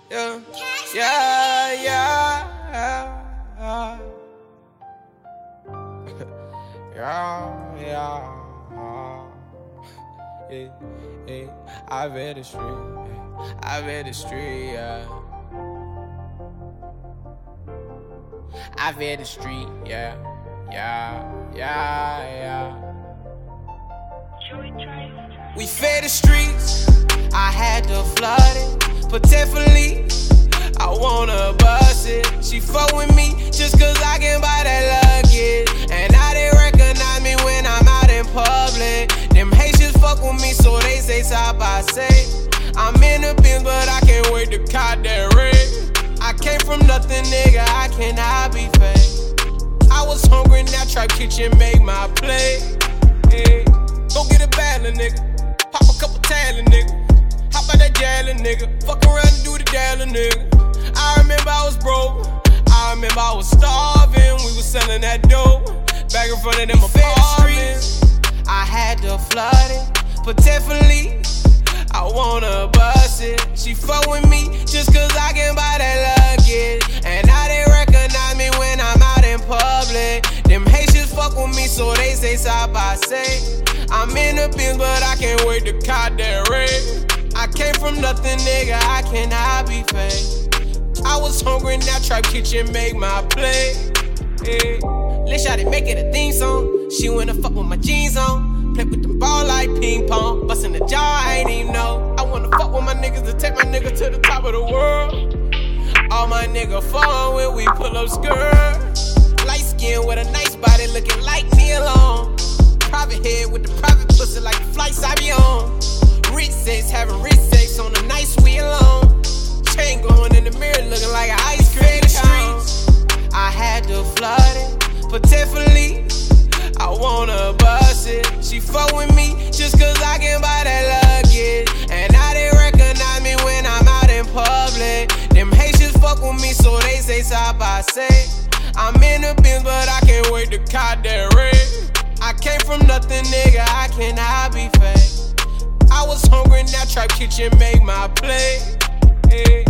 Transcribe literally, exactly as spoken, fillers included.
Yeah, yeah, yeah, yeah, yeah, yeah. Yeah, yeah. I've been the street, yeah. I've been the street, yeah. I've been the street, yeah, yeah, yeah, yeah. We fed the streets, I had to flood it, but definitely I wanna bust it. She fuck with me just cause I can buy that luggage, and now they recognize me when I'm out in public. Them Haitians fuck with me, so they say side by side. I'm in the bin, but I can't wait to cop that red. I came from nothing, nigga, I cannot be fake. I was hungry, now Tribe Kitchen make my play. Yeah. Go get a ballin', nigga. Pop a couple talent, nigga. Hop out that jallin', nigga. Fuck around and do the dallin', nigga. I remember I was broke. I remember I was starving. We was selling that dope back in front of them apartments. I had to flood it, but definitely I wanna bust it. She fuck with me just cause I can buy that luggage, and now they recognize me when I'm out in public. Them Haitians fuck with me, so they say side by side. I'm in the bins, but I can't wait to cop that red. I came from nothing, nigga, I cannot be fake. I was hungry, now Tribe Kitchen make my play. Yeah. Let's shot it, make it a theme song. She wanna fuck with my jeans on. Play with them ball like ping pong. Bustin' the jaw, I ain't even know. I wanna fuck with my niggas to take my nigga to the top of the world. All my nigga fun when we pull up skirt. Light skin with a nice body looking like Neil on. Private head with the private pussy like the flights I be on. Rich sex, having rich sex on a nice wheel on. Chain glowing in the mirror looking like an ice cream cone. I had to flood it, but definitely I wanna bust it. She fuck with me just cause I can buy that luggage, and now they recognize me when I'm out in public. Them Haitians fuck with me, so they say side by side. I'm in the bins, but I can't wait to cop that red. I came from nothing, nigga, I cannot be fake. I was hungry, now Tribe Kitchen make my play. Hey.